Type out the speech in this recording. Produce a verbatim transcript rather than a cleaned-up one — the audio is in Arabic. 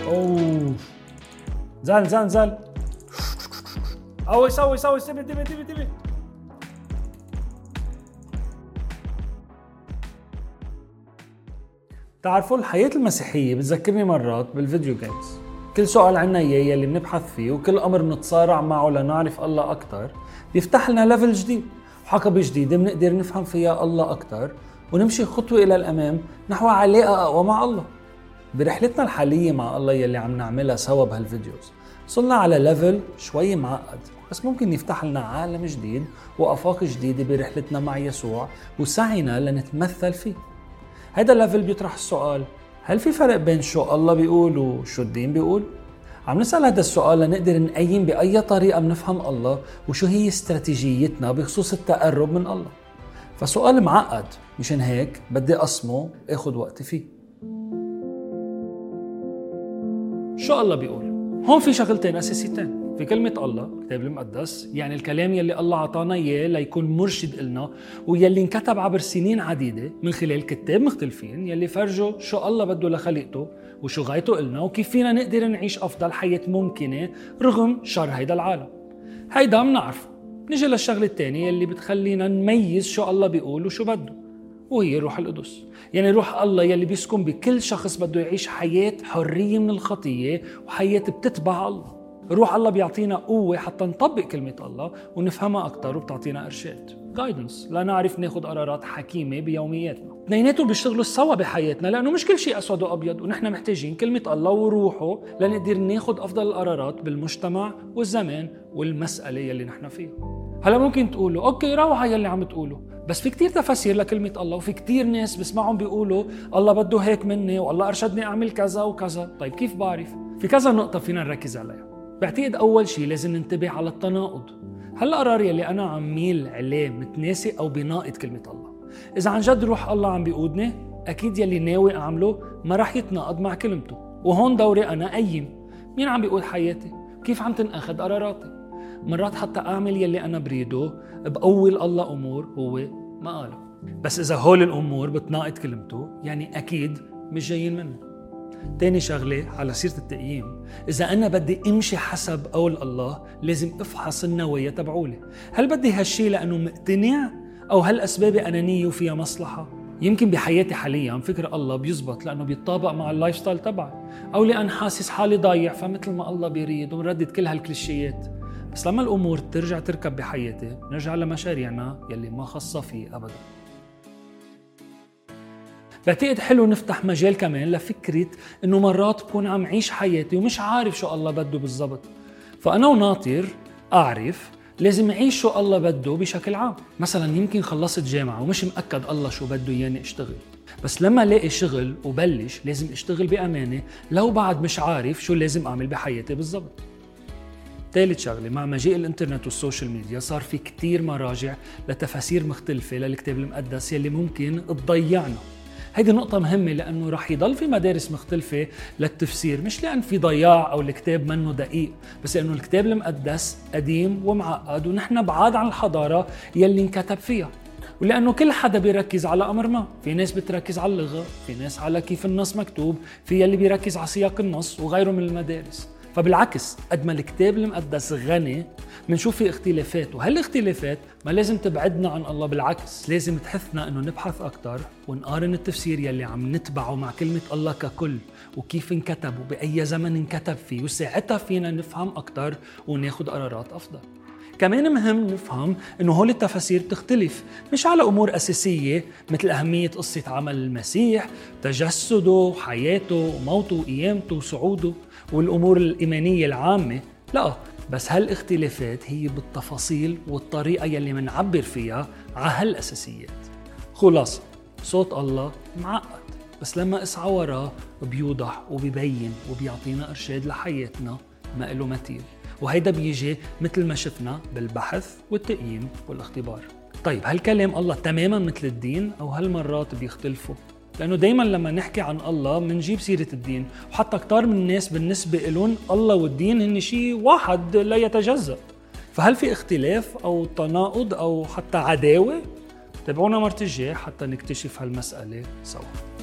اوه زال زال زال اوي سوي سوي سيبي دبي دبي دبي. تعرفوا الحياة المسيحية بتذكرني مرات بالفيديو جيمز. كل سؤال عنا اياه يلي بنبحث فيه وكل امر بنتصارع معه لنعرف الله اكثر بيفتح لنا ليفل جديد وحقبة جديدة بنقدر نفهم فيها الله اكثر ونمشي خطوة الى الامام نحو علاقة اقوى مع الله. برحلتنا الحالية مع الله يلي عم نعملها سوا بهالفيديوز وصلنا على ليفل شوي معقد، بس ممكن يفتح لنا عالم جديد وافاق جديدة برحلتنا مع يسوع وسعينا لنتمثل فيه. هذا الليفل بيطرح السؤال: هل في فرق بين شو الله بيقول وشو الدين بيقول؟ عم نسأل هذا السؤال لنقدر نقيم بأي طريقة بنفهم الله وشو هي استراتيجيتنا بخصوص التقرب من الله. فسؤال معقد، مشان هيك بدي أقسمه اخد وقتي فيه. شو الله بيقول؟ هون في شغلتين أساسيتين في كلمة الله، الكتاب المقدس، يعني الكلام يلي الله عطانا إياه ليكون مرشد إلنا ويلي انكتب عبر سنين عديدة من خلال كتاب مختلفين يلي فرجوا شو الله بده لخليقته وشو غايته إلنا وكيف فينا نقدر نعيش أفضل حياة ممكنة رغم شر هيدا العالم. هيدا منعرفه. نجي للشغلة الثانية يلي بتخلينا نميز شو الله بيقول وشو بده، وهي روح القدس. يعني روح الله يلي بيسكن بكل شخص بده يعيش حياة حرية من الخطية وحياة بتتبع الله. روح الله بيعطينا قوة حتى نطبق كلمة الله ونفهمها أكتر وبتعطينا إرشاد guidance لنعرف ناخد قرارات حكيمة بيومياتنا. اثنيناتهم بيشتغلوا سوا بحياتنا لأنه مش كل شيء أسود وأبيض، ونحن محتاجين كلمة الله وروحه لنقدر ناخد أفضل القرارات بالمجتمع والزمان والمسألة يلي نحن فيها. هلا ممكن تقولوا أوكي روعة يلي عم تقولوا، بس في كتير تفاسير لكلمة الله وفي كتير ناس بسمعهم بيقولوا الله بده هيك مني والله أرشدني أعمل كذا وكذا. طيب كيف بعرف؟ في كذا نقطة فينا نركز عليها. بعتقد أول شيء لازم ننتبه على التناقض. هل القرار يلي أنا عم ميل عليه متناسق أو بناقض كلمة الله؟ إذا عن جد روح الله عم بيقودني أكيد يلي ناوي أعمله ما رح يتناقض مع كلمته. وهون دوري أنا أقيم مين عم بيقود حياتي، كيف عم تنأخذ قراراتي. مرات حتى أعمل يلي أنا بريده بقول الله أمور هو ما قاله، بس إذا هول الأمور بتناقض كلمته يعني أكيد مش جايين منه. تاني شغلة على سيرة التقييم، إذا أنا بدي أمشي حسب قول الله لازم أفحص النوايا تبعولي. هل بدي هالشي لأنه مقتنع أو هل أسبابي أنانية وفيها مصلحة؟ يمكن بحياتي حاليا فكر الله بيزبط لأنه بيتطابق مع اللايف ستايل تبعي، أو لأن حاسس حالي ضايع فمثل ما الله بيريد ونردد كل هالكليشيات. بس لما الأمور ترجع تركب بحياتي نرجع لمشاريعنا يلي ما خصة فيه أبدا. بعتقد حلو نفتح مجال كمان لفكرة إنه مرات بكون عم عيش حياتي ومش عارف شو الله بده بالضبط، فأنا وناطر أعرف لازم أعيش شو الله بده بشكل عام. مثلا يمكن خلصت جامعة ومش مأكد الله شو بده ياني اشتغل، بس لما لاقي شغل وبلش لازم اشتغل بأمانة لو بعد مش عارف شو لازم أعمل بحياتي بالضبط. ثالث شغلة، مع مجيء الانترنت والسوشيال ميديا صار في كتير مراجع لتفاسير مختلفة للكتاب المقدس يلي ممكن تضيعنا. هيدي نقطة مهمة لأنه رح يضل في مدارس مختلفة للتفسير، مش لأن في ضياع أو الكتاب منه دقيق، بس لأنه الكتاب المقدس قديم ومعقد ونحن بعاد عن الحضارة يلي انكتب فيها، ولأنه كل حدا بيركز على أمر ما. في ناس بتركز على اللغة، في ناس على كيف النص مكتوب، في يلي بيركز على سياق النص وغيره من المدارس. فبالعكس قد ما الكتاب المقدس غني منشوف في اختلافات، وهالاختلافات ما لازم تبعدنا عن الله، بالعكس لازم تحثنا انه نبحث اكتر ونقارن التفسير يلي عم نتبعه مع كلمة الله ككل وكيف انكتب وبأي زمن انكتب فيه، وساعتها فينا نفهم اكتر وناخد قرارات افضل. كمان مهم نفهم انه هول التفاسير بتختلف مش على امور اساسيه مثل اهميه قصه عمل المسيح، تجسده وحياته وموته وقيامته وصعوده والامور الايمانيه العامه، لا، بس هالاختلافات هي بالتفاصيل والطريقه يلي منعبر فيها على هالاساسيات. خلاص صوت الله معقد، بس لما اسعى وراه بيوضح وبيبين وبيعطينا ارشاد لحياتنا ما له مثيل. وهيدا بيجي مثل ما شفنا بالبحث والتقييم والاختبار. طيب هالكلام الله تماما مثل الدين أو هالمرات بيختلفوا؟ لأنه دايما لما نحكي عن الله منجيب سيرة الدين، وحتى كتار من الناس بالنسبة إلون الله والدين هن شيء واحد لا يتجزأ. فهل في اختلاف أو تناقض أو حتى عداوة؟ تابعونا مرة الجاي حتى نكتشف هالمسألة سوا.